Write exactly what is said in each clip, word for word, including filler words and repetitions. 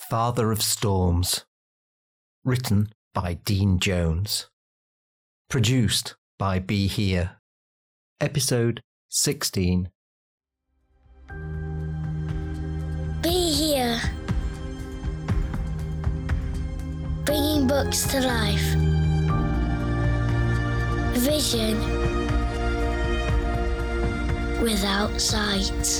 Father of Storms. Written by Dean Jones. Produced by Be Here. Episode sixteen. Be Here. Bringing books to life. Vision without sight.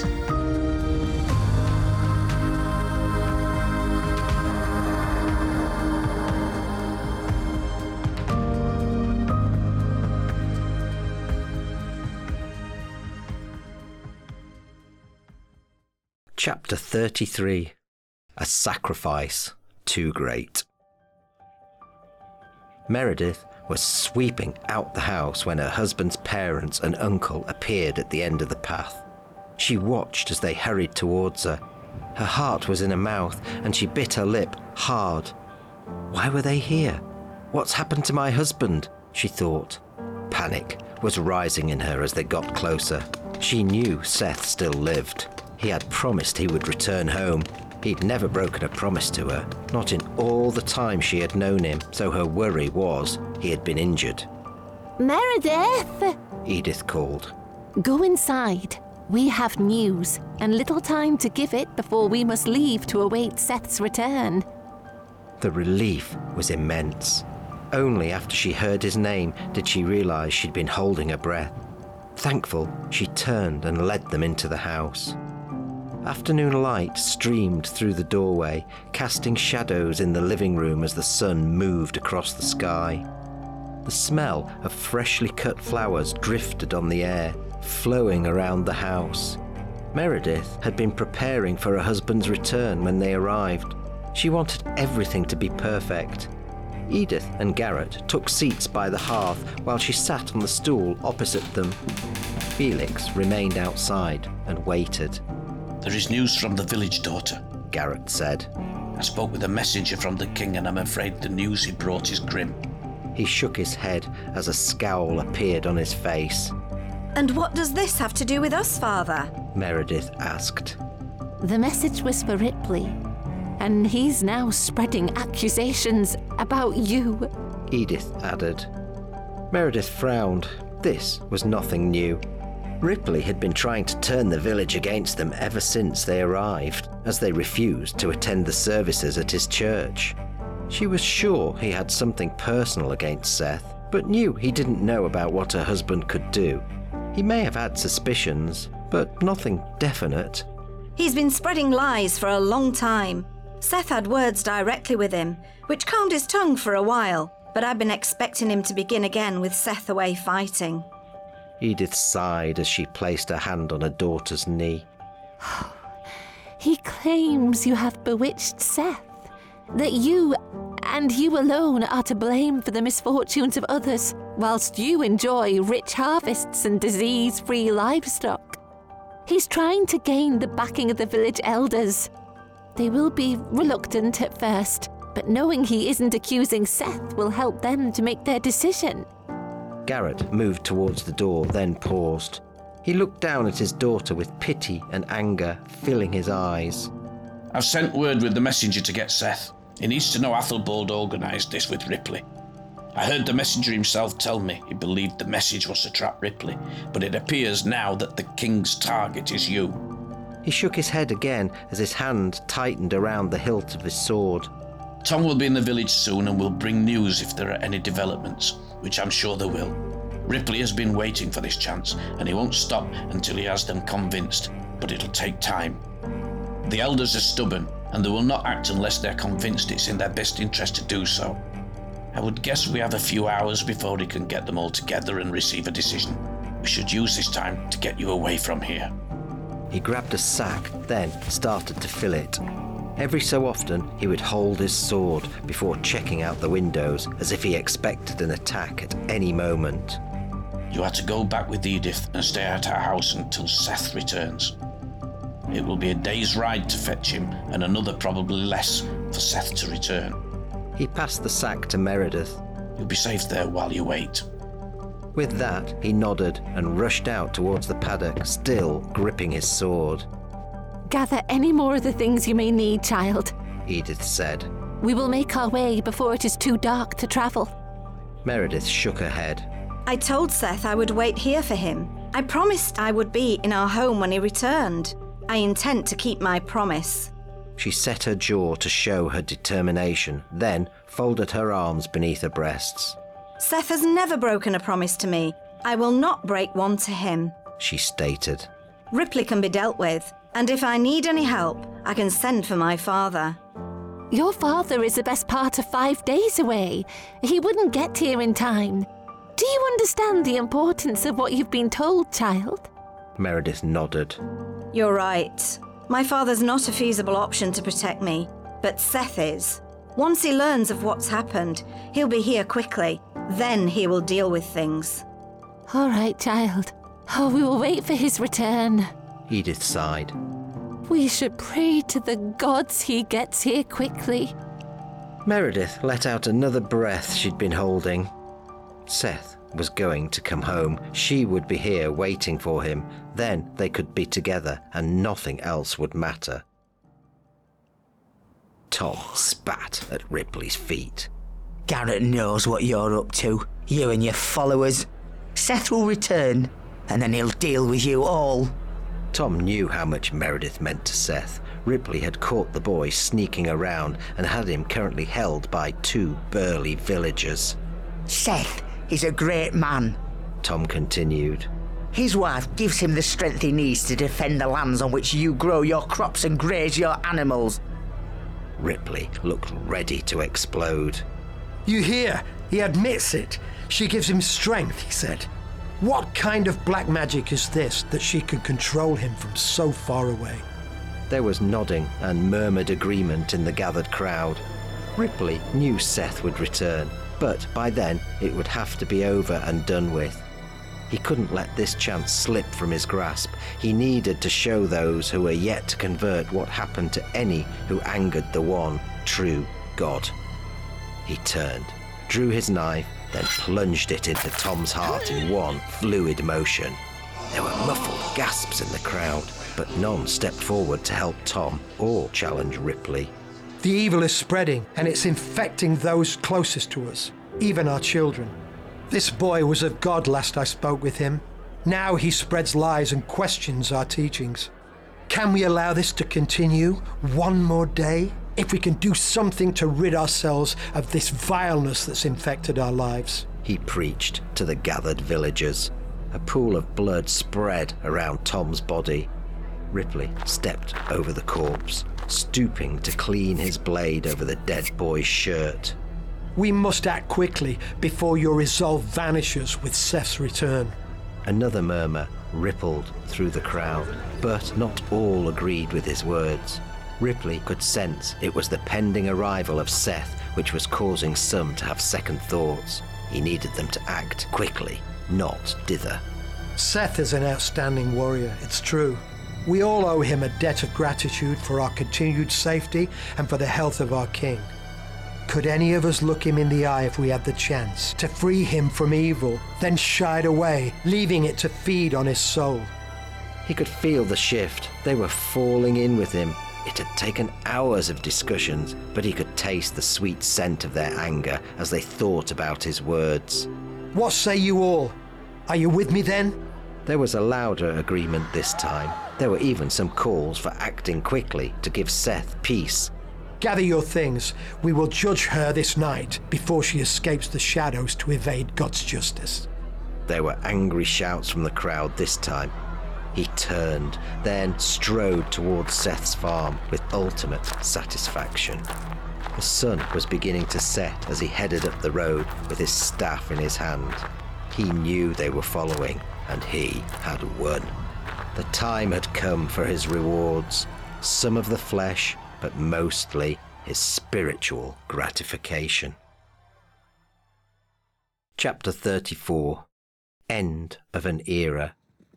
Chapter thirty-three. A Sacrifice Too Great. Meredith was sweeping out the house when her husband's parents and uncle appeared at the end of the path. She watched as they hurried towards her. Her heart was in her mouth and she bit her lip hard. Why were they here? What's happened to my husband? She thought. Panic was rising in her as they got closer. She knew Seth still lived. He had promised he would return home. He'd never broken a promise to her, not in all the time she had known him, so her worry was he had been injured. Meredith! Edith called. Go inside. We have news, and little time to give it before we must leave to await Seth's return. The relief was immense. Only after she heard his name did she realise she'd been holding her breath. Thankful, she turned and led them into the house. Afternoon light streamed through the doorway, casting shadows in the living room as the sun moved across the sky. The smell of freshly cut flowers drifted on the air, flowing around the house. Meredith had been preparing for her husband's return when they arrived. She wanted everything to be perfect. Edith and Garrett took seats by the hearth while she sat on the stool opposite them. Felix remained outside and waited. There is news from the village, daughter, Garrett said. I spoke with a messenger from the king and I'm afraid the news he brought is grim. He shook his head as a scowl appeared on his face. And what does this have to do with us, Father? Meredith asked. The message was for Ripley, and he's now spreading accusations about you. Edith added. Meredith frowned. This was nothing new. Ripley had been trying to turn the village against them ever since they arrived, as they refused to attend the services at his church. She was sure he had something personal against Seth, but knew he didn't know about what her husband could do. He may have had suspicions, but nothing definite. He's been spreading lies for a long time. Seth had words directly with him, which calmed his tongue for a while, but I've been expecting him to begin again with Seth away fighting. Edith sighed as she placed her hand on her daughter's knee. He claims you have bewitched Seth, that you, and you alone, are to blame for the misfortunes of others, whilst you enjoy rich harvests and disease-free livestock. He's trying to gain the backing of the village elders. They will be reluctant at first, but knowing he isn't accusing Seth will help them to make their decision. Garrett moved towards the door, then paused. He looked down at his daughter with pity and anger filling his eyes. I've sent word with the messenger to get Seth. He needs to know Athelbald organised this with Ripley. I heard the messenger himself tell me he believed the message was to trap Ripley, but it appears now that the king's target is you. He shook his head again as his hand tightened around the hilt of his sword. Tom will be in the village soon and will bring news if there are any developments, which I'm sure there will. Ripley has been waiting for this chance, and he won't stop until he has them convinced, but it'll take time. The elders are stubborn, and they will not act unless they're convinced it's in their best interest to do so. I would guess we have a few hours before he can get them all together and receive a decision. We should use this time to get you away from here. He grabbed a sack, then started to fill it. Every so often, he would hold his sword before checking out the windows as if he expected an attack at any moment. You are to go back with Edith and stay at her house until Seth returns. It will be a day's ride to fetch him and another probably less for Seth to return. He passed the sack to Meredith. You'll be safe there while you wait. With that, he nodded and rushed out towards the paddock, still gripping his sword. Gather any more of the things you may need, child. Edith said. We will make our way before it is too dark to travel. Meredith shook her head. I told Seth I would wait here for him. I promised I would be in our home when he returned. I intend to keep my promise. She set her jaw to show her determination, then folded her arms beneath her breasts. Seth has never broken a promise to me. I will not break one to him, she stated. Ripley can be dealt with, and if I need any help, I can send for my father. Your father is the best part of five days away. He wouldn't get here in time. Do you understand the importance of what you've been told, child? Meredith nodded. You're right. My father's not a feasible option to protect me, but Seth is. Once he learns of what's happened, he'll be here quickly. Then he will deal with things. All right, child. Oh, we will wait for his return. Edith sighed. We should pray to the gods he gets here quickly. Meredith let out another breath she'd been holding. Seth was going to come home. She would be here waiting for him. Then they could be together and nothing else would matter. Tom spat at Ripley's feet. Garrett knows what you're up to, you and your followers. Seth will return, and then he'll deal with you all. Tom knew how much Meredith meant to Seth. Ripley had caught the boy sneaking around and had him currently held by two burly villagers. Seth is a great man, Tom continued. His wife gives him the strength he needs to defend the lands on which you grow your crops and graze your animals. Ripley looked ready to explode. You hear? He admits it. She gives him strength, he said. What kind of black magic is this that she can control him from so far away? There was nodding and murmured agreement in the gathered crowd. Ripley knew Seth would return, but by then it would have to be over and done with. He couldn't let this chance slip from his grasp. He needed to show those who were yet to convert what happened to any who angered the one true God. He turned, drew his knife, then plunged it into Tom's heart in one fluid motion. There were muffled gasps in the crowd, but none stepped forward to help Tom or challenge Ripley. The evil is spreading, and it's infecting those closest to us, even our children. This boy was of God last I spoke with him. Now he spreads lies and questions our teachings. Can we allow this to continue one more day? If we can do something to rid ourselves of this vileness that's infected our lives. He preached to the gathered villagers. A pool of blood spread around Tom's body. Ripley stepped over the corpse, stooping to clean his blade over the dead boy's shirt. We must act quickly before your resolve vanishes with Seth's return. Another murmur rippled through the crowd, but not all agreed with his words. Ripley could sense it was the pending arrival of Seth which was causing some to have second thoughts. He needed them to act quickly, not dither. Seth is an outstanding warrior, it's true. We all owe him a debt of gratitude for our continued safety and for the health of our king. Could any of us look him in the eye if we had the chance to free him from evil, then shied away, leaving it to feed on his soul? He could feel the shift. They were falling in with him. It had taken hours of discussions, but he could taste the sweet scent of their anger as they thought about his words. What say you all? Are you with me then? There was a louder agreement this time. There were even some calls for acting quickly to give Seth peace. Gather your things. We will judge her this night before she escapes the shadows to evade God's justice. There were angry shouts from the crowd this time. He turned, then strode towards Seth's farm with ultimate satisfaction. The sun was beginning to set as he headed up the road with his staff in his hand. He knew they were following, and he had won. The time had come for his rewards, some of the flesh, but mostly his spiritual gratification. Chapter thirty-four. End of an Era.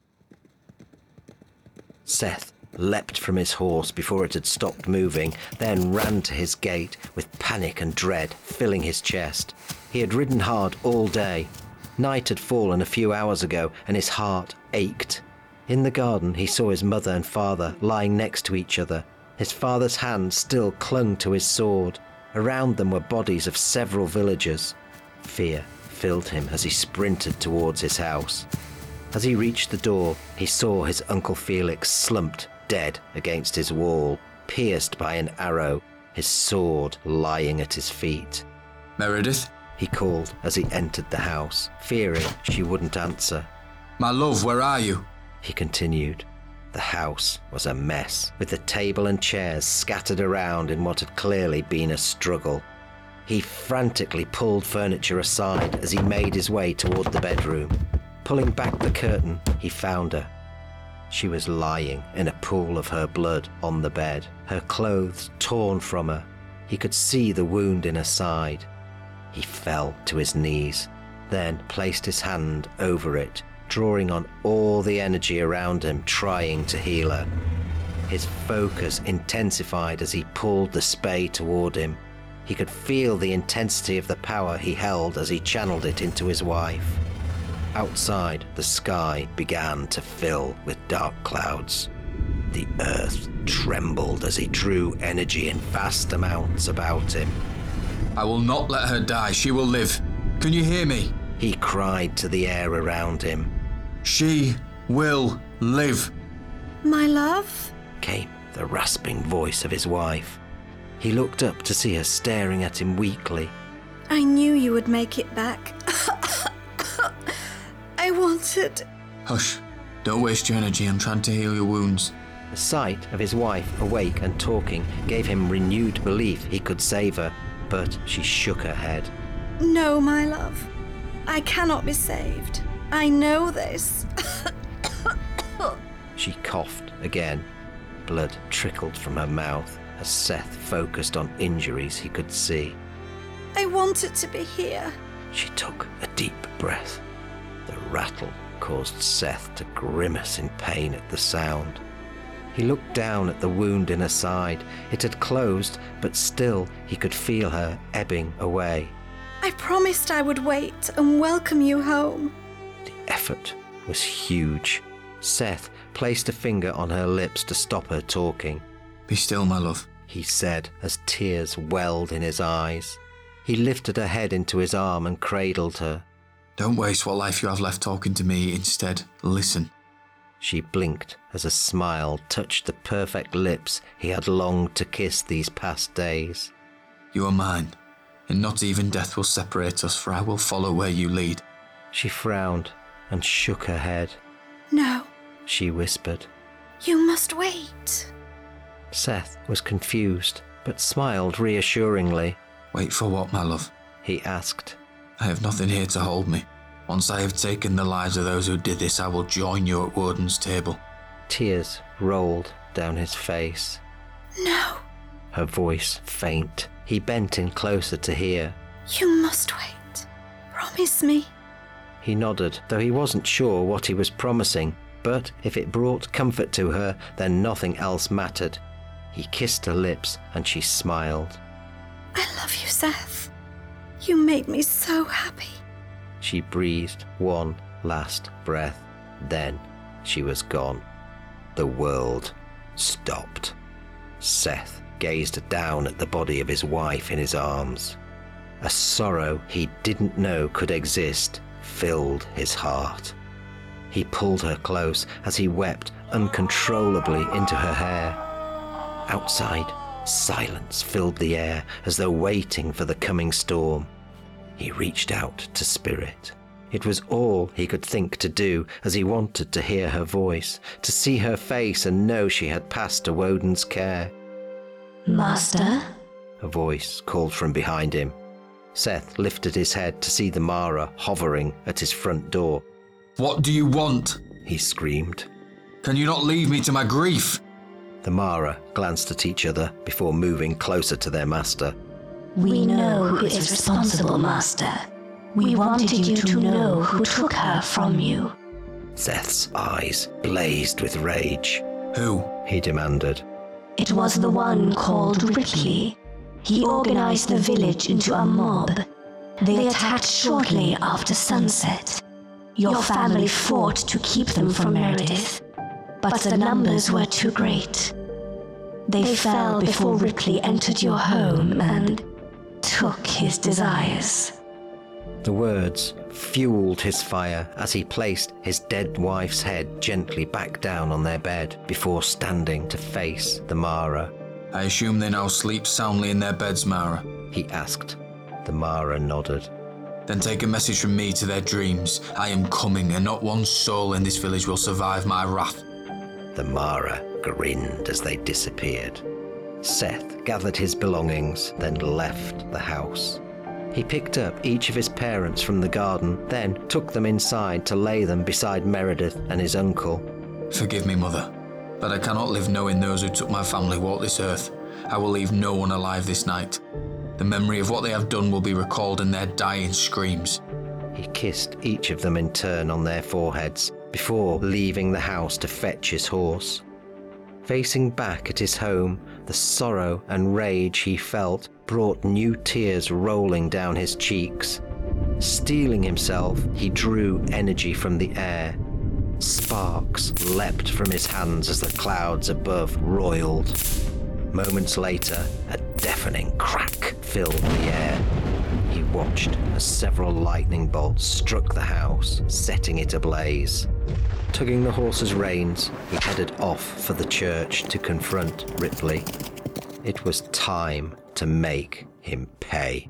Seth leapt from his horse before it had stopped moving, then ran to his gate with panic and dread filling his chest. He had ridden hard all day. Night had fallen a few hours ago, and his heart ached. In the garden he saw his mother and father lying next to each other. His father's hand still clung to his sword. Around them were bodies of several villagers. Fear filled him as he sprinted towards his house. As he reached the door, he saw his Uncle Felix slumped dead against his wall, pierced by an arrow, his sword lying at his feet. Meredith? He called as he entered the house, fearing she wouldn't answer. My love, where are you? He continued. The house was a mess, with the table and chairs scattered around in what had clearly been a struggle. He frantically pulled furniture aside as he made his way toward the bedroom. Pulling back the curtain, he found her. She was lying in a pool of her blood on the bed, her clothes torn from her. He could see the wound in her side. He fell to his knees, then placed his hand over it, drawing on all the energy around him, trying to heal her. His focus intensified as he pulled the spade toward him. He could feel the intensity of the power he held as he channeled it into his wife. Outside, the sky began to fill with dark clouds. The earth trembled as he drew energy in vast amounts about him. I will not let her die. She will live. Can you hear me? He cried to the air around him. She will live. My love? Came the rasping voice of his wife. He looked up to see her staring at him weakly. I knew you would make it back. I wanted... Hush. Don't waste your energy. I'm trying to heal your wounds. The sight of his wife awake and talking gave him renewed belief he could save her, but she shook her head. No, my love. I cannot be saved. I know this. She coughed again. Blood trickled from her mouth as Seth focused on injuries he could see. I wanted to be here. She took a deep breath. The rattle caused Seth to grimace in pain at the sound. He looked down at the wound in her side. It had closed, but still he could feel her ebbing away. I promised I would wait and welcome you home. The effort was huge. Seth placed a finger on her lips to stop her talking. Be still, my love, he said as tears welled in his eyes. He lifted her head into his arm and cradled her. Don't waste what life you have left talking to me. Instead, listen. She blinked as a smile touched the perfect lips he had longed to kiss these past days. You are mine, and not even death will separate us, for I will follow where you lead. She frowned and shook her head. No. She whispered. You must wait. Seth was confused, but smiled reassuringly. Wait for what, my love? He asked. I have nothing here to hold me. Once I have taken the lives of those who did this, I will join you at Warden's table. Tears rolled down his face. No. Her voice faint. He bent in closer to hear. You must wait. Promise me. He nodded, though he wasn't sure what he was promising, but if it brought comfort to her, then nothing else mattered. He kissed her lips and she smiled. I love you, Seth. You made me so happy. She breathed one last breath. Then she was gone. The world stopped. Seth gazed down at the body of his wife in his arms. A sorrow he didn't know could exist filled his heart. He pulled her close as he wept uncontrollably into her hair. Outside, silence filled the air as though waiting for the coming storm. He reached out to Spirit. It was all he could think to do, as he wanted to hear her voice, to see her face and know she had passed to Woden's care. Master? A voice called from behind him. Seth lifted his head to see the Mara hovering at his front door. What do you want? He screamed. Can you not leave me to my grief? The Mara glanced at each other before moving closer to their master. We know who is responsible, Master. We wanted you to know who took her from you. Seth's eyes blazed with rage. Who? He demanded. It was the one called Ripley. He organized the village into a mob. They attacked shortly after sunset. Your family fought to keep them from Meredith, but the numbers were too great. They fell before Ripley entered your home and took his desires. The words fueled his fire as he placed his dead wife's head gently back down on their bed before standing to face the Mara. I assume they now sleep soundly in their beds, Mara. He asked. The Mara nodded. Then take a message from me to their dreams. I am coming, and not one soul in this village will survive my wrath. The Mara grinned as they disappeared. Seth gathered his belongings, then left the house. He picked up each of his parents from the garden, then took them inside to lay them beside Meredith and his uncle. Forgive me, Mother, but I cannot live knowing those who took my family walk this earth. I will leave no one alive this night. The memory of what they have done will be recalled in their dying screams. He kissed each of them in turn on their foreheads before leaving the house to fetch his horse. Facing back at his home, the sorrow and rage he felt brought new tears rolling down his cheeks. Steeling himself, he drew energy from the air. Sparks leapt from his hands as the clouds above roiled. Moments later, a deafening crack filled the air. He watched as several lightning bolts struck the house, setting it ablaze. Tugging the horse's reins, he headed off for the church to confront Ripley. It was time to make him pay.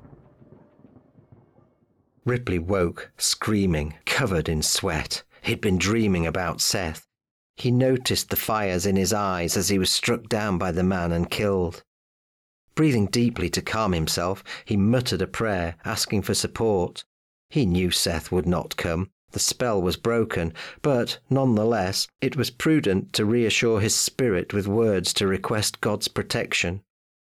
Ripley woke, screaming, covered in sweat. He'd been dreaming about Seth. He noticed the fires in his eyes as he was struck down by the man and killed. Breathing deeply to calm himself, he muttered a prayer, asking for support. He knew Seth would not come. The spell was broken, but nonetheless, it was prudent to reassure his spirit with words to request God's protection.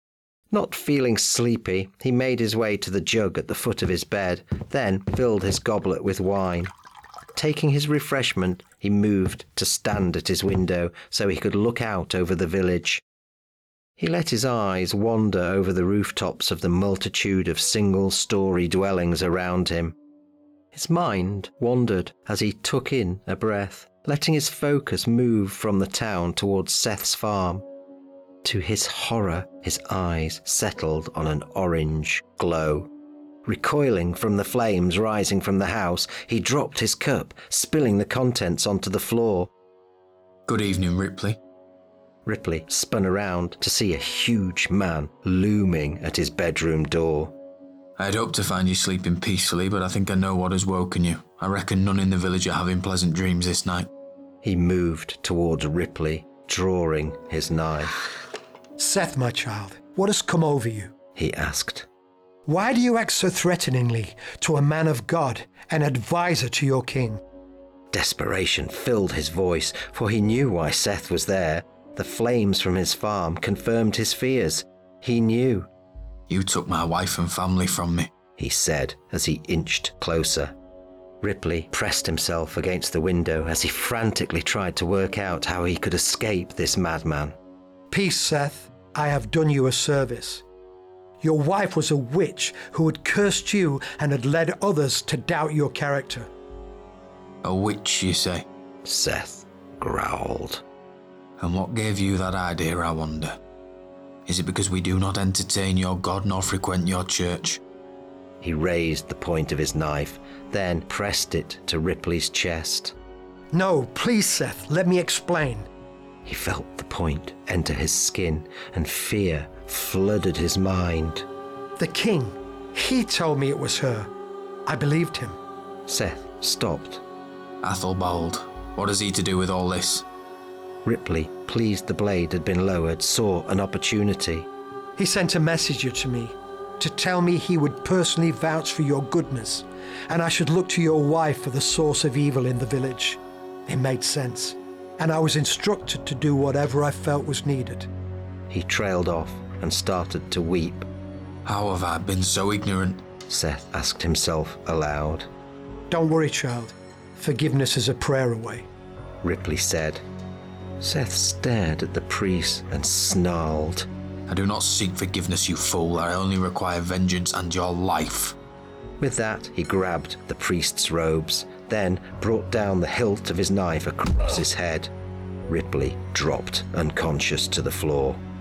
Not feeling sleepy, he made his way to the jug at the foot of his bed, then filled his goblet with wine. Taking his refreshment, he moved to stand at his window so he could look out over the village. He let his eyes wander over the rooftops of the multitude of single-story dwellings around him. His mind wandered as he took in a breath, letting his focus move from the town towards Seth's farm. To his horror, his eyes settled on an orange glow. Recoiling from the flames rising from the house, he dropped his cup, spilling the contents onto the floor. Good evening, Ripley. Ripley spun around to see a huge man looming at his bedroom door. I'd hoped to find you sleeping peacefully, but I think I know what has woken you. I reckon none in the village are having pleasant dreams this night. He moved towards Ripley, drawing his knife. Seth, my child, what has come over you? He asked. Why do you act so threateningly to a man of God, an advisor to your king? Desperation filled his voice, for he knew why Seth was there. The flames from his farm confirmed his fears. He knew. You took my wife and family from me, he said as he inched closer. Ripley pressed himself against the window as he frantically tried to work out how he could escape this madman. Peace, Seth. I have done you a service. Your wife was a witch who had cursed you and had led others to doubt your character. A witch, you say? Seth growled. And what gave you that idea, I wonder? Is it because we do not entertain your God nor frequent your church? He raised the point of his knife, then pressed it to Ripley's chest. No, please, Seth, let me explain. He felt the point enter his skin, and fear flooded his mind. The king, he told me it was her. I believed him. Seth stopped. Athelbald, what has he to do with all this? Ripley, pleased the blade had been lowered, saw an opportunity. He sent a messenger to me to tell me he would personally vouch for your goodness, and I should look to your wife for the source of evil in the village. It made sense, and I was instructed to do whatever I felt was needed. He trailed off and started to weep. How have I been so ignorant? Seth asked himself aloud. Don't worry, child. Forgiveness is a prayer away, Ripley said. Seth stared at the priest and snarled. I do not seek forgiveness, you fool. I only require vengeance and your life. With that, he grabbed the priest's robes, then brought down the hilt of his knife across his head. Ripley dropped unconscious to the floor.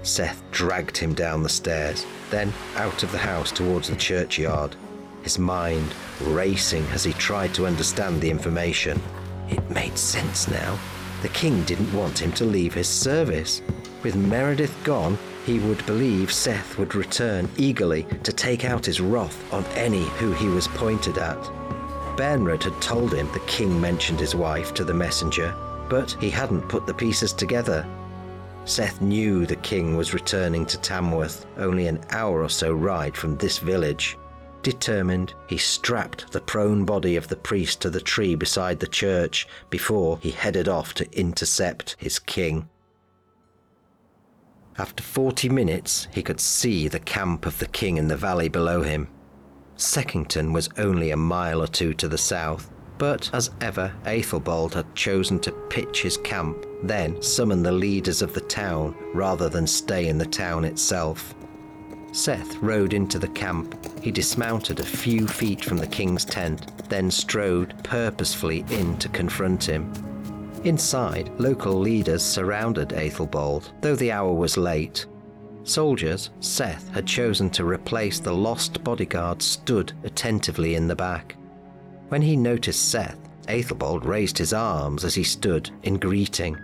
Seth dragged him down the stairs, then out of the house towards the churchyard, his mind racing as he tried to understand the information. It made sense now. The king didn't want him to leave his service. With Meredith gone, he would believe Seth would return eagerly to take out his wrath on any who he was pointed at. Bernard had told him the king mentioned his wife to the messenger, but he hadn't put the pieces together. Seth knew the king was returning to Tamworth, only an hour or so ride from this village. Determined, he strapped the prone body of the priest to the tree beside the church before he headed off to intercept his king. After forty minutes, he could see the camp of the king in the valley below him. Seckington was only a mile or two to the south, but as ever, Aethelbald had chosen to pitch his camp, then summon the leaders of the town rather than stay in the town itself. Seth rode into the camp. He dismounted a few feet from the king's tent, then strode purposefully in to confront him. Inside, local leaders surrounded Aethelbald, though the hour was late. Soldiers, Seth had chosen to replace the lost bodyguard, stood attentively in the back. When he noticed Seth, Aethelbald raised his arms as he stood in greeting.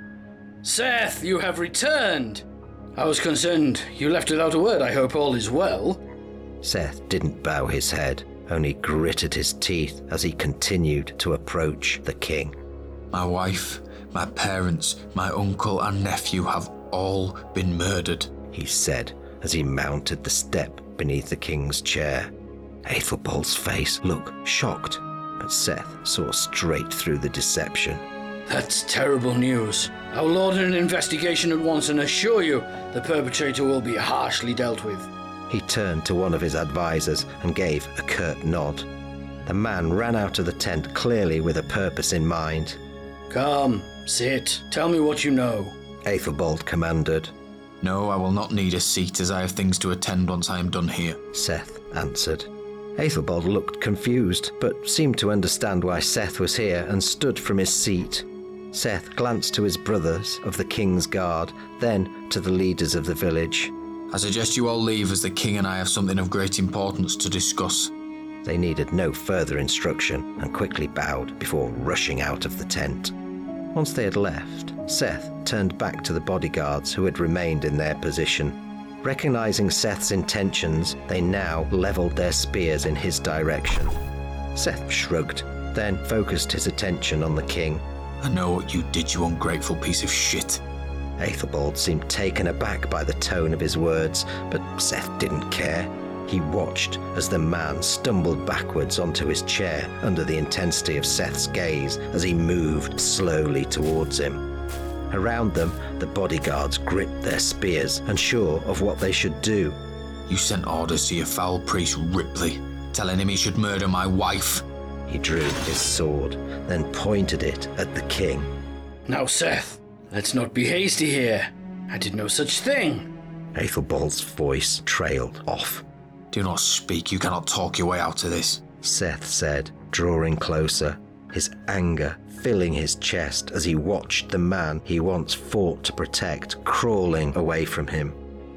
Seth, you have returned! I was concerned you left without a word. I hope all is well. Seth didn't bow his head, only gritted his teeth as he continued to approach the king. My wife, my parents, my uncle and nephew have all been murdered, he said as he mounted the step beneath the king's chair. Aethelbald's face looked shocked, but Seth saw straight through the deception. That's terrible news. I will order an investigation at once and assure you the perpetrator will be harshly dealt with. He turned to one of his advisors and gave a curt nod. The man ran out of the tent clearly with a purpose in mind. Come, sit. Tell me what you know, Aethelbald commanded. No, I will not need a seat as I have things to attend once I am done here, Seth answered. Aethelbald looked confused, but seemed to understand why Seth was here and stood from his seat. Seth glanced to his brothers of the King's Guard, then to the leaders of the village. I suggest you all leave as the king and I have something of great importance to discuss. They needed no further instruction and quickly bowed before rushing out of the tent. Once they had left, Seth turned back to the bodyguards who had remained in their position. Recognizing Seth's intentions, they now leveled their spears in his direction. Seth shrugged, then focused his attention on the king. I know what you did, you ungrateful piece of shit. Aethelbald seemed taken aback by the tone of his words, but Seth didn't care. He watched as the man stumbled backwards onto his chair under the intensity of Seth's gaze as he moved slowly towards him. Around them, the bodyguards gripped their spears, unsure of what they should do. You sent orders to your foul priest Ripley, telling him he should murder my wife. He drew his sword, then pointed it at the king. Now, Seth, let's not be hasty here. I did no such thing. Aethelbald's voice trailed off. Do not speak, you cannot talk your way out of this, Seth said, drawing closer, his anger filling his chest as he watched the man he once fought to protect crawling away from him.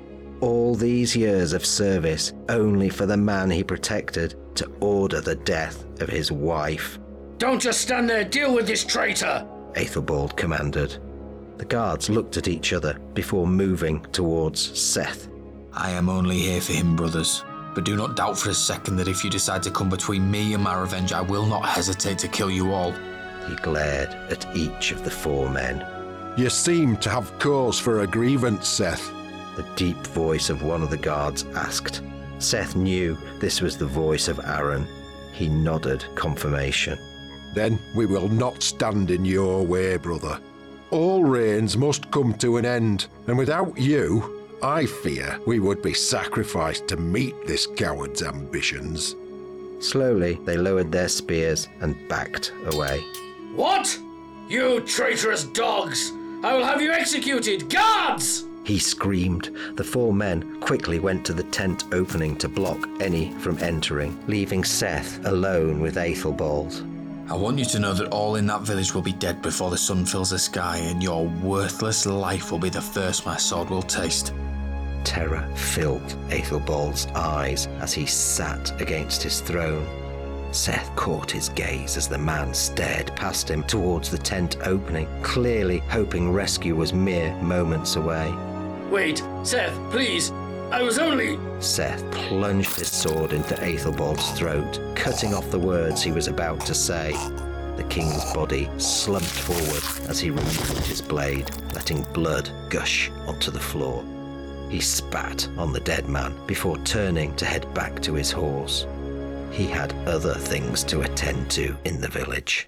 All these years of service only for the man he protected to order the death of his wife. Don't just stand there, deal with this traitor, Aethelbald commanded. The guards looked at each other before moving towards Seth. I am only here for him, brothers. But do not doubt for a second that if you decide to come between me and my revenge, I will not hesitate to kill you all. He glared at each of the four men. You seem to have cause for a grievance, Seth. The deep voice of one of the guards asked. Seth knew this was the voice of Aaron. He nodded confirmation. Then we will not stand in your way, brother. All reigns must come to an end, and without you, I fear we would be sacrificed to meet this coward's ambitions. Slowly, they lowered their spears and backed away. What? You traitorous dogs! I will have you executed! Guards! He screamed. The four men quickly went to the tent opening to block any from entering, leaving Seth alone with Aethelbald. I want you to know that all in that village will be dead before the sun fills the sky, and your worthless life will be the first my sword will taste. Terror filled Aethelbald's eyes as he sat against his throne. Seth caught his gaze as the man stared past him towards the tent opening, clearly hoping rescue was mere moments away. Wait, Seth, please. I was only... Seth plunged his sword into Aethelbald's throat, cutting off the words he was about to say. The king's body slumped forward as he removed his blade, letting blood gush onto the floor. He spat on the dead man before turning to head back to his horse. He had other things to attend to in the village.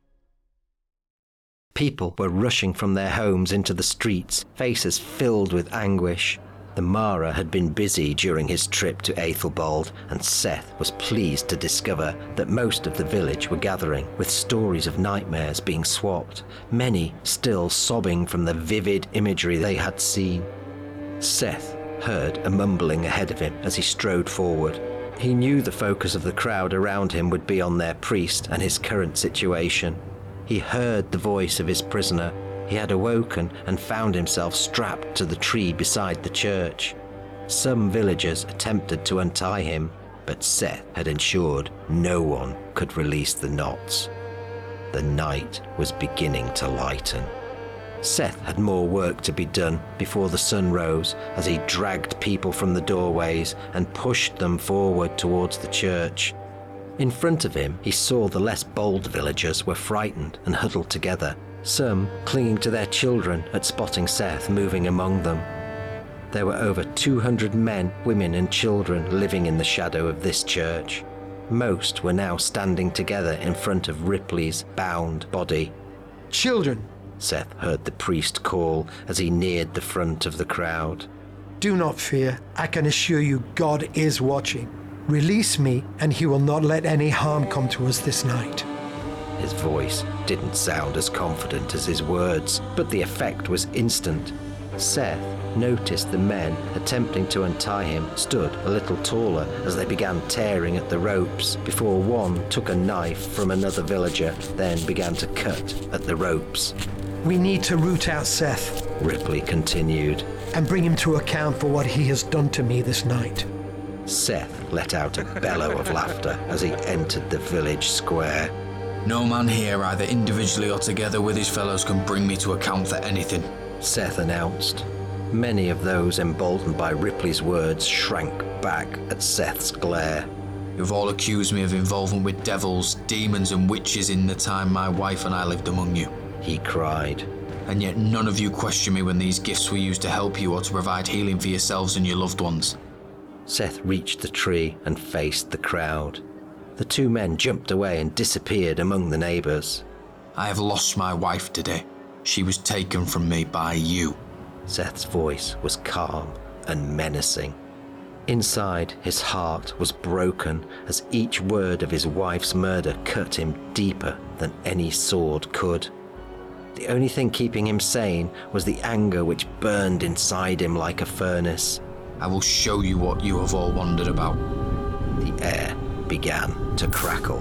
People were rushing from their homes into the streets, faces filled with anguish. The Mara had been busy during his trip to Aethelbald, and Seth was pleased to discover that most of the village were gathering, with stories of nightmares being swapped, many still sobbing from the vivid imagery they had seen. Seth heard a mumbling ahead of him as he strode forward. He knew the focus of the crowd around him would be on their priest and his current situation. He heard the voice of his prisoner. He had awoken and found himself strapped to the tree beside the church. Some villagers attempted to untie him, but Seth had ensured no one could release the knots. The night was beginning to lighten. Seth had more work to be done before the sun rose as he dragged people from the doorways and pushed them forward towards the church. In front of him, he saw the less bold villagers were frightened and huddled together, some clinging to their children at spotting Seth moving among them. There were over two hundred men, women and children living in the shadow of this church. Most were now standing together in front of Ripley's bound body. Children, Seth heard the priest call as he neared the front of the crowd. do not fear. I can assure you God is watching. Release me, and he will not let any harm come to us this night. His voice didn't sound as confident as his words, but the effect was instant. Seth noticed the men attempting to untie him stood a little taller as they began tearing at the ropes before one took a knife from another villager, then began to cut at the ropes. We need to root out Seth, Ripley continued, and bring him to account for what he has done to me this night. Seth let out a bellow of laughter as he entered the village square. No man here, either individually or together with his fellows, can bring me to account for anything, Seth announced. Many of those emboldened by Ripley's words shrank back at Seth's glare. You've all accused me of involvement with devils, demons and witches in the time my wife and I lived among you, he cried. And yet none of you question me when these gifts were used to help you or to provide healing for yourselves and your loved ones. Seth reached the tree and faced the crowd. The two men jumped away and disappeared among the neighbours. I have lost my wife today. She was taken from me by you. Seth's voice was calm and menacing. Inside, his heart was broken as each word of his wife's murder cut him deeper than any sword could. The only thing keeping him sane was the anger which burned inside him like a furnace. I will show you what you have all wondered about. The air began to crackle.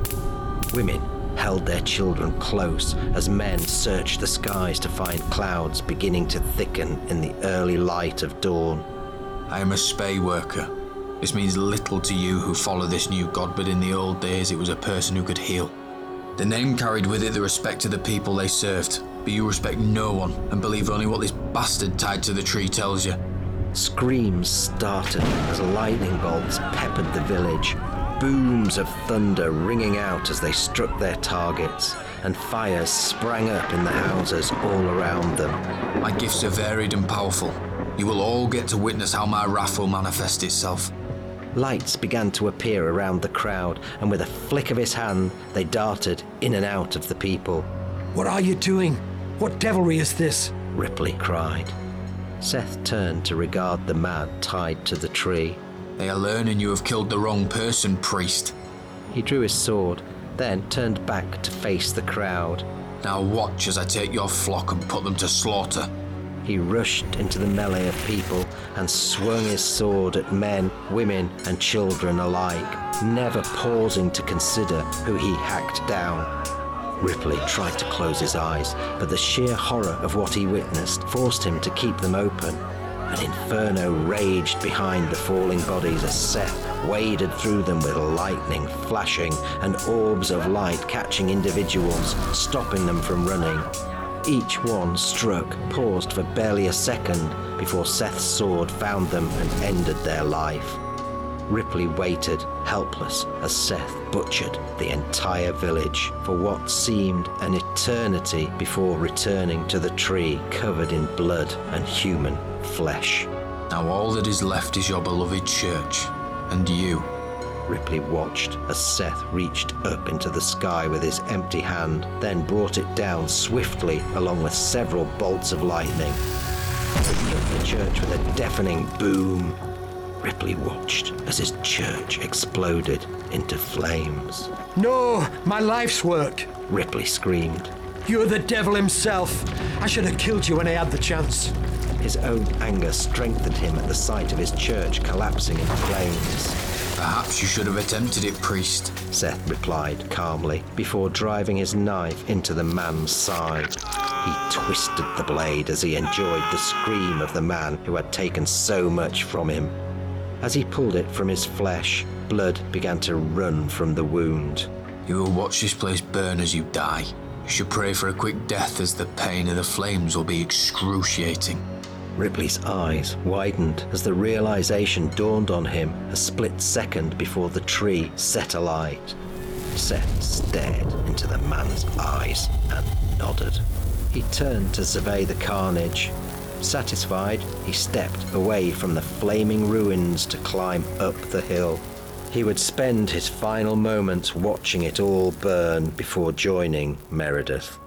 Women held their children close as men searched the skies to find clouds beginning to thicken in the early light of dawn. I am a spay worker. This means little to you who follow this new god, but in the old days it was a person who could heal. The name carried with it the respect of the people they served, but you respect no one and believe only what this bastard tied to the tree tells you. Screams started as lightning bolts peppered the village, booms of thunder ringing out as they struck their targets, and fires sprang up in the houses all around them. My gifts are varied and powerful. You will all get to witness how my wrath will manifest itself. Lights began to appear around the crowd, and with a flick of his hand, they darted in and out of the people. What are you doing? What devilry is this? Ripley cried. Seth turned to regard the man tied to the tree. They are learning you have killed the wrong person, priest. He drew his sword, then turned back to face the crowd. Now watch as I take your flock and put them to slaughter. He rushed into the melee of people and swung his sword at men, women, and children alike, never pausing to consider who he hacked down. Ripley tried to close his eyes, but the sheer horror of what he witnessed forced him to keep them open, An inferno raged behind the falling bodies as Seth waded through them with lightning flashing and orbs of light catching individuals, stopping them from running. Each one struck, paused for barely a second before Seth's sword found them and ended their life. Ripley waited, helpless, as Seth butchered the entire village for what seemed an eternity before returning to the tree covered in blood and human flesh. Now all that is left is your beloved church, and you. Ripley watched as Seth reached up into the sky with his empty hand, then brought it down swiftly along with several bolts of lightning. It hit the church with a deafening boom. Ripley watched as his church exploded into flames. No, my life's work! Ripley screamed. You're the devil himself. I should have killed you when I had the chance. His own anger strengthened him at the sight of his church collapsing into flames. Perhaps you should have attempted it, priest, Seth replied calmly, before driving his knife into the man's side. He twisted the blade as he enjoyed the scream of the man who had taken so much from him. As he pulled it from his flesh, blood began to run from the wound. You will watch this place burn as you die. You should pray for a quick death, as the pain of the flames will be excruciating. Ripley's eyes widened as the realization dawned on him a split second before the tree set alight. Seth stared into the man's eyes and nodded. He turned to survey the carnage. Satisfied, he stepped away from the flaming ruins to climb up the hill. He would spend his final moments watching it all burn before joining Meredith.